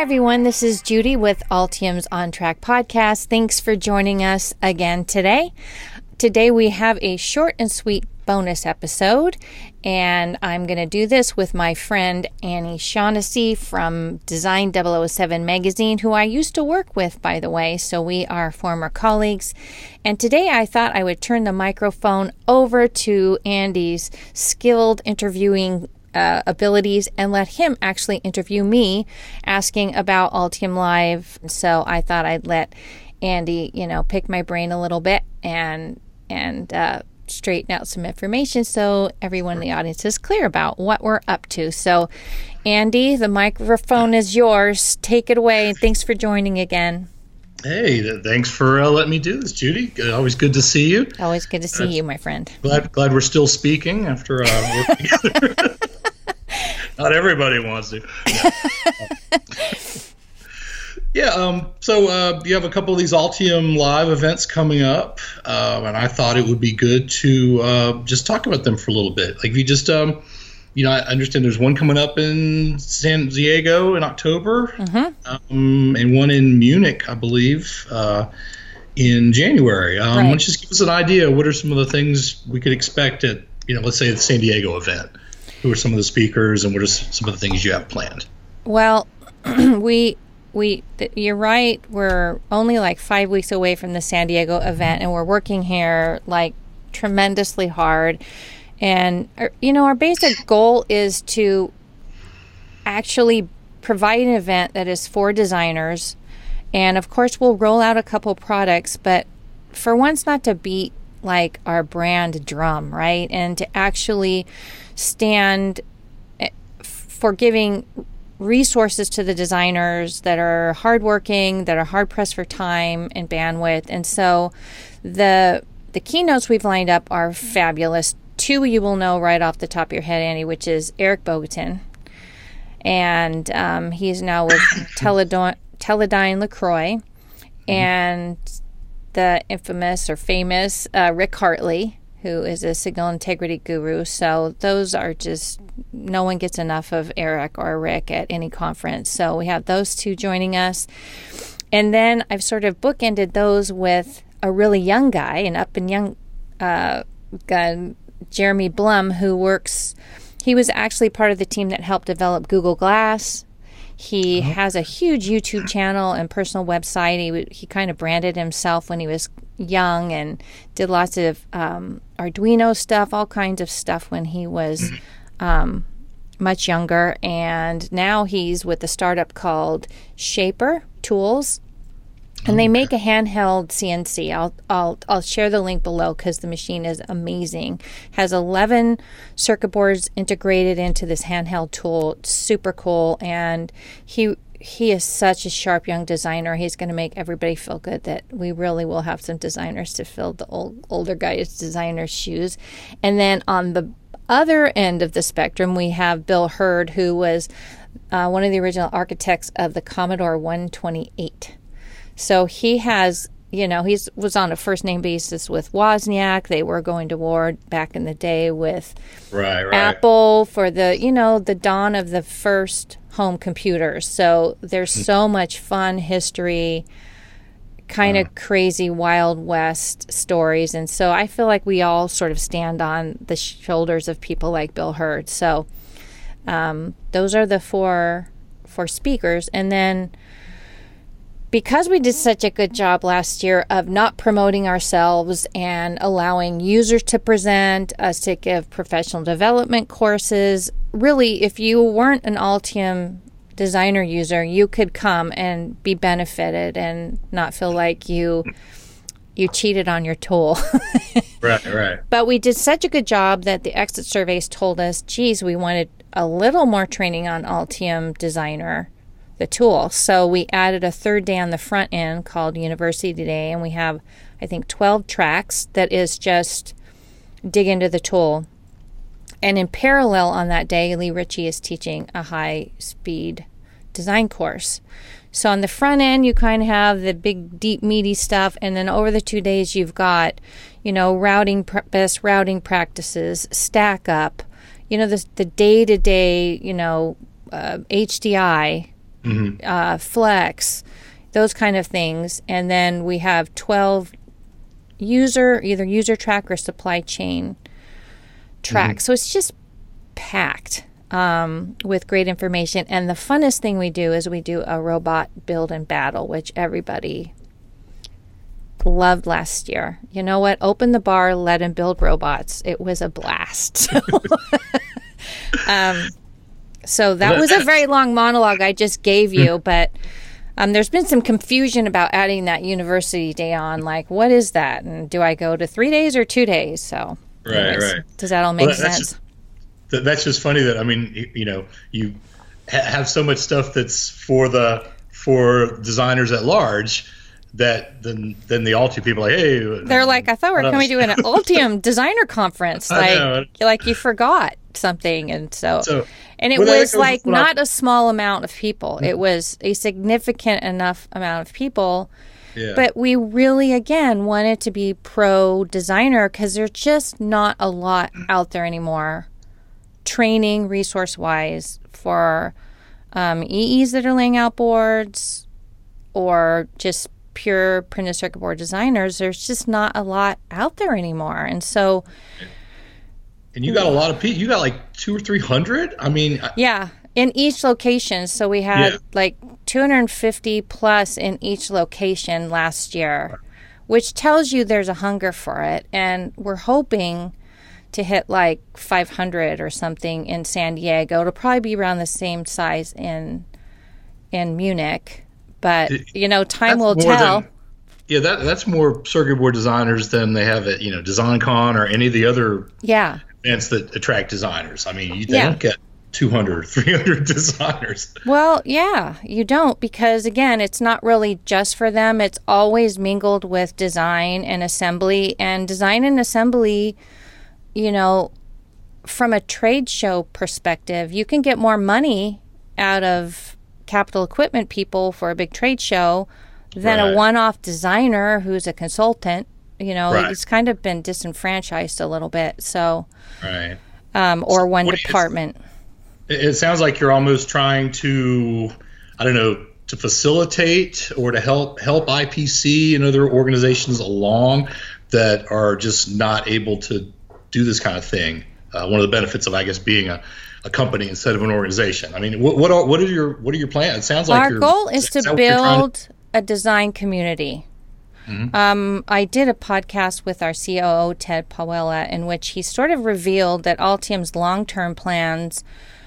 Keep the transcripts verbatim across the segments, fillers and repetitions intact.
Hi, everyone. This is Judy with Altium's On Track podcast. Thanks for joining us again today. Today, we have a short and sweet bonus episode, and I'm going to do this with my friend Annie Shaughnessy from Design double oh seven magazine, who I used to work with, by the way, so we are former colleagues. And today, I thought I would turn the microphone over to Andy's skilled interviewing Uh, abilities and let him actually interview me asking about Altium Live. So I thought I'd let Andy, you know, pick my brain a little bit and and uh, straighten out some information so everyone in the audience is clear about what we're up to. So Andy, the microphone is yours. Take it away. Thanks for joining again. Hey, thanks for uh, letting me do this, Judy. Always good to see you. Always good to see uh, you, my friend. Glad glad we're still speaking after uh, working together. Not everybody wants to. Yeah, um, so uh, you have a couple of these Altium Live events coming up, uh, and I thought it would be good to uh, just talk about them for a little bit. Like, if you just, um, you know, I understand there's one coming up in San Diego in October, mm-hmm. um, and one in Munich, I believe, uh, in January. Um, right. Why don't you just give us an idea? What are some of the things we could expect at, you know, let's say the San Diego event? Who are some of the speakers, and what are some of the things you have planned? Well, we we you're right. We're only like five weeks away from the San Diego event, and we're working here like tremendously hard. And you know, our basic goal is to actually provide an event that is for designers, and of course, we'll roll out a couple products, but for once, not to beat like our brand drum, right, and to actually stand for giving resources to the designers that are hardworking, that are hard pressed for time and bandwidth. And so the the keynotes we've lined up are fabulous. Two you will know right off the top of your head, Andy, which is Eric Bogatin. And um, he's now with Teledyne, Teledyne LaCroix. And the infamous or famous uh, Rick Hartley, who is a signal integrity guru. So those are just, no one gets enough of Eric or Rick at any conference. So we have those two joining us. And then I've sort of bookended those with a really young guy, an up and young uh, guy, Jeremy Blum, who works, he was actually part of the team that helped develop Google Glass. He uh-huh. has a huge YouTube channel and personal website. He he kind of branded himself when he was young and did lots of um, Arduino stuff, all kinds of stuff when he was um, much younger. And now he's with a startup called Shaper Tools. And they make a handheld C N C. I'll I'll I'll share the link below because the machine is amazing. Has eleven circuit boards integrated into this handheld tool. It's super cool, and he he is such a sharp young designer. He's going to make everybody feel good that we really will have some designers to fill the old older guys' designer shoes. And then on the other end of the spectrum, we have Bill Hurd, who was uh, one of the original architects of the Commodore one twenty-eight. So he has, you know, he was on a first-name basis with Wozniak. They were going to war back in the day with right, right. Apple for the, you know, the dawn of the first home computers. So there's so much fun history, kind of uh. crazy Wild West stories. And so I feel like we all sort of stand on the shoulders of people like Bill Hurd. So um, those are the four, four speakers. And then because we did such a good job last year of not promoting ourselves and allowing users to present, us to give professional development courses, really, if you weren't an Altium designer user, you could come and be benefited and not feel like you you cheated on your tool. Right, right. But we did such a good job that the exit surveys told us, geez, we wanted a little more training on Altium Designer, the tool. So we added a third day on the front end called University Day, and we have, I think, twelve tracks that is just dig into the tool. And in parallel on that day, Lee Ritchie is teaching a high-speed design course. So on the front end, you kind of have the big, deep, meaty stuff, and then over the two days, you've got, you know, routing, best routing practices, stack up, you know, the, the day-to-day, you know, uh, H D I Mm-hmm. uh, Flex, those kind of things. And then we have twelve user, either user track or supply chain track. Mm-hmm. So it's just packed um, with great information. And the funnest thing we do is we do a robot build and battle, which everybody loved last year. You know what? Open the bar, let them build robots. It was a blast. um, so that was a very long monologue I just gave you, but um, there's been some confusion about adding that university day on. Like, what is that? And do I go to three days or two days? So, right, anyways, right. Does that all make well, that, sense? That's just, that's just funny that, I mean, you know, you ha- have so much stuff that's for the for designers at large, that then then the Altium people are like, hey, they're like, I thought we were coming to an Altium designer conference. Like, know. like you forgot something, and so, so and it well, was like not I, a small amount of people. Mm-hmm. It was a significant enough amount of people. Yeah. But we really, again, wanted to be pro designer because there's just not a lot out there anymore, training resource wise for um, E Es that are laying out boards or just pure printed circuit board designers. There's just not a lot out there anymore. And so, and you got a lot of people, you got like two or three hundred. I mean, yeah, in each location. So we had yeah. like two hundred fifty plus in each location last year, which tells you there's a hunger for it. And we're hoping to hit like five hundred or something in San Diego. It'll probably be around the same size in in Munich. But, you know, time will tell. Than, yeah, that that's more circuit board designers than they have at, you know, DesignCon or any of the other yeah. events that attract designers. I mean, you, they yeah. don't get two hundred, three hundred designers. Well, yeah, you don't, because, again, it's not really just for them. It's always mingled with design and assembly. And design and assembly, you know, from a trade show perspective, you can get more money out of capital equipment people for a big trade show than right. a one-off designer who's a consultant. You know, right. he's kind of been disenfranchised a little bit. So, right. Um, or so one department. It, it sounds like you're almost trying to, I don't know, to facilitate or to help help I P C and other organizations along that are just not able to do this kind of thing. Uh, one of the benefits of, I guess, being a a company instead of an organization. I mean, what what are, what are your what are your plans? It sounds like our goal is to build to... a design community. Mm-hmm. Um, I did a podcast with our C O O Ted Pawella in which he sort of revealed that Altium's long-term plans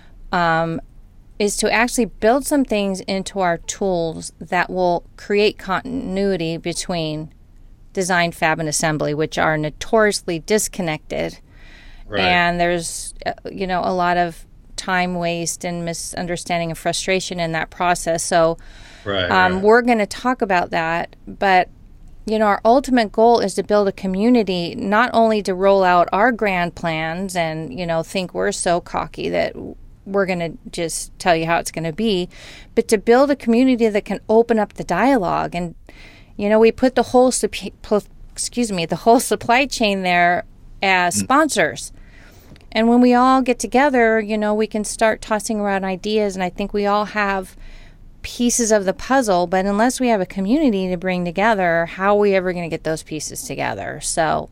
um, is to actually build some things into our tools that will create continuity between design, fab, and assembly, which are notoriously disconnected. Right. And there's, you know, a lot of time waste and misunderstanding and frustration in that process. So right, um, right. we're going to talk about that. But, you know, our ultimate goal is to build a community, not only to roll out our grand plans and, you know, think we're so cocky that we're going to just tell you how it's going to be, but to build a community that can open up the dialogue. And, you know, we put the whole, excuse me, the whole supply chain there as sponsors. And when we all get together, you know, we can start tossing around ideas. And I think we all have pieces of the puzzle. But unless we have a community to bring together, how are we ever going to get those pieces together? So,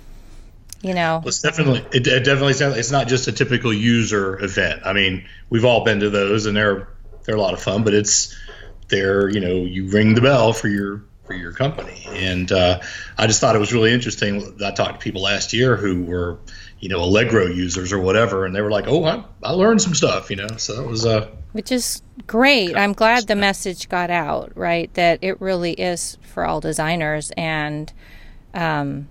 you know. Well, it's definitely, it, it definitely sounds, it's not just a typical user event. I mean, we've all been to those, and they're they're a lot of fun. But it's, they're, you know, you ring the bell for your for your company. And uh, I just thought it was really interesting. I talked to people last year who were, you know, Allegro users or whatever, and they were like, oh, I, I learned some stuff, you know, so that was uh which is great. I'm glad the message got out, right, that it really is for all designers. And um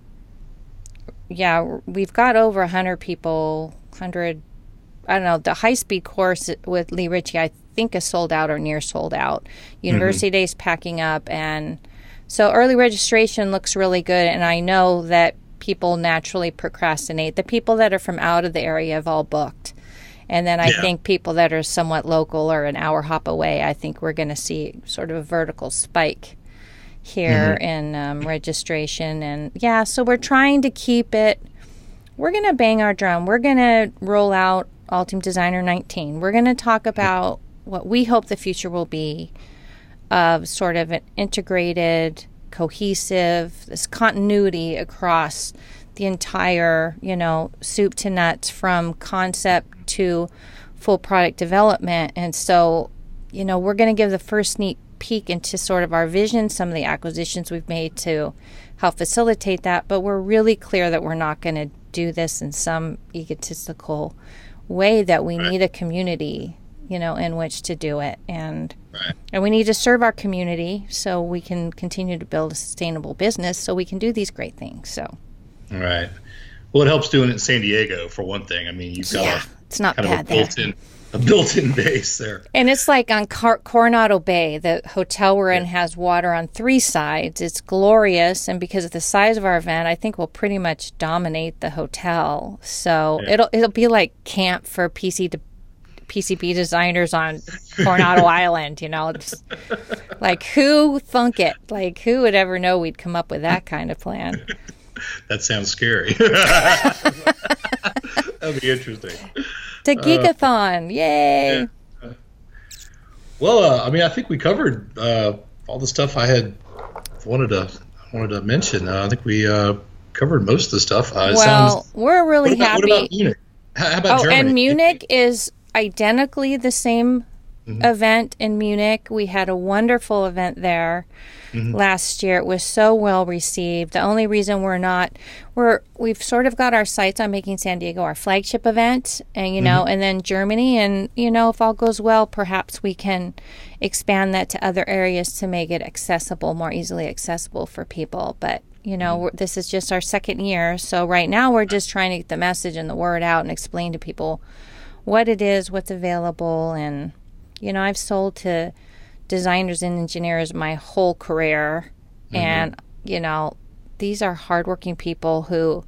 yeah, we've got over one hundred people, one hundred, I don't know, the high-speed course with Lee Ritchie, I think, is sold out or near sold out. University mm-hmm. Day's packing up, and so early registration looks really good, and I know that people naturally procrastinate. The people that are from out of the area have all booked. And then I yeah. think people that are somewhat local or an hour hop away, I think we're going to see sort of a vertical spike here mm-hmm. in um, registration. And yeah, so we're trying to keep it, we're going to bang our drum. We're going to roll out Altium Designer nineteen. We're going to talk about what we hope the future will be of sort of an integrated, cohesive, this continuity across the entire, you know, soup to nuts from concept to full product development. And so, you know, we're going to give the first sneak peek into sort of our vision, some of the acquisitions we've made to help facilitate that. But we're really clear that we're not going to do this in some egotistical way, that we right. need a community, you know, in which to do it. And right. and we need to serve our community so we can continue to build a sustainable business so we can do these great things. So, right. Well, it helps doing it in San Diego, for one thing. I mean, you've got yeah, a, it's not kind bad of a built-in, a built-in base there. And it's like on Car- Coronado Bay, the hotel we're in has water on three sides. It's glorious, and because of the size of our event, I think we'll pretty much dominate the hotel. So yeah. it'll it'll be like camp for P C to P C B designers on Coronado Island, you know. It's like, who thunk it? Like, who would ever know we'd come up with that kind of plan? That sounds scary. That'd be interesting. The Geekathon, uh, yay! Yeah. Well, uh, I mean, I think we covered uh, all the stuff I had wanted to wanted to mention. Uh, I think we uh, covered most of the stuff. Uh, well, sounds, we're really what about, happy. What about Munich? How, how about oh, Germany? And Munich is identically the same mm-hmm. event in Munich. We had a wonderful event there mm-hmm. last year. It was so well received. The only reason we're not, we're, we've sort of got our sights on making San Diego our flagship event, and, you know, mm-hmm. and then Germany. And, you know, if all goes well, perhaps we can expand that to other areas to make it accessible, more easily accessible for people. But, you know, mm-hmm. this is just our second year. So right now we're just trying to get the message and the word out and explain to people what it is, what's available. And, you know, I've sold to designers and engineers my whole career. Mm-hmm. And, you know, these are hardworking people who,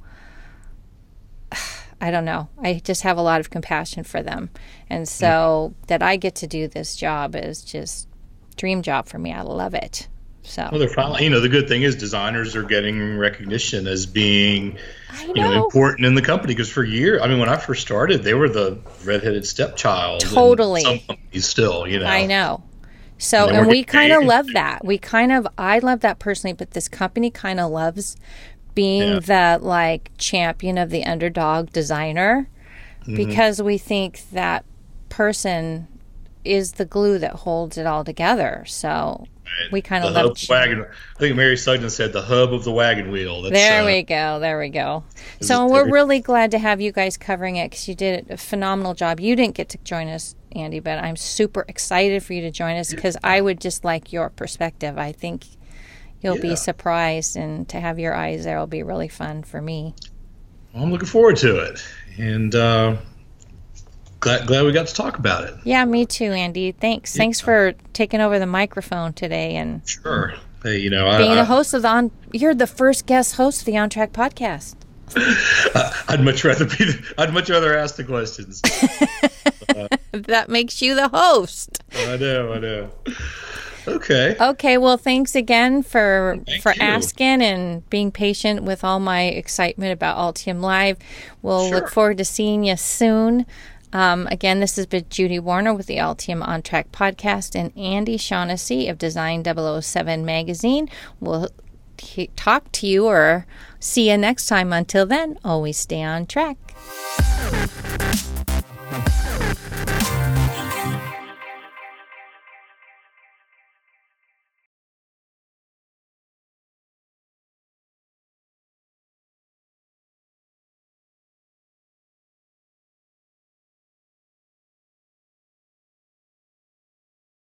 I don't know, I just have a lot of compassion for them. And so mm-hmm. that I get to do this job is just dream job for me. I love it. So, well, they're finally, you know, the good thing is designers are getting recognition as being, know. you know, important in the company. Because for years, I mean, when I first started, they were the redheaded stepchild. Totally. In some companies still, you know. I know. So, and, and we kind of love that. We kind of, I love that personally, but this company kind of loves being yeah. the, like, champion of the underdog designer mm-hmm. because we think that person is the glue that holds it all together. So we kind of love wagon. I think Mary Sugden said the hub of the wagon wheel. That's, there uh, we go. There we go. So we're every- really glad to have you guys covering it because you did a phenomenal job. You didn't get to join us, Andy, but I'm super excited for you to join us because I would just like your perspective. I think you'll yeah. be surprised, and to have your eyes there will be really fun for me. Well, I'm looking forward to it. And, uh, Glad, glad we got to talk about it. Yeah, me too, Andy. Thanks. Yeah. Thanks for taking over the microphone today and sure. Hey, you know, being I, the host of the on. You're the first guest host of the On Track podcast. I'd much rather be. The, I'd much rather ask the questions. uh, that makes you the host. I know. I know. Okay. Okay. Well, thanks again for Thank for you. asking and being patient with all my excitement about Altium Live. We'll Sure. look forward to seeing you soon. Um, again, this has been Judy Warner with the Altium On Track podcast and Andy Shaughnessy of Design double oh seven Magazine. We'll t- talk to you or see you next time. Until then, always stay on track.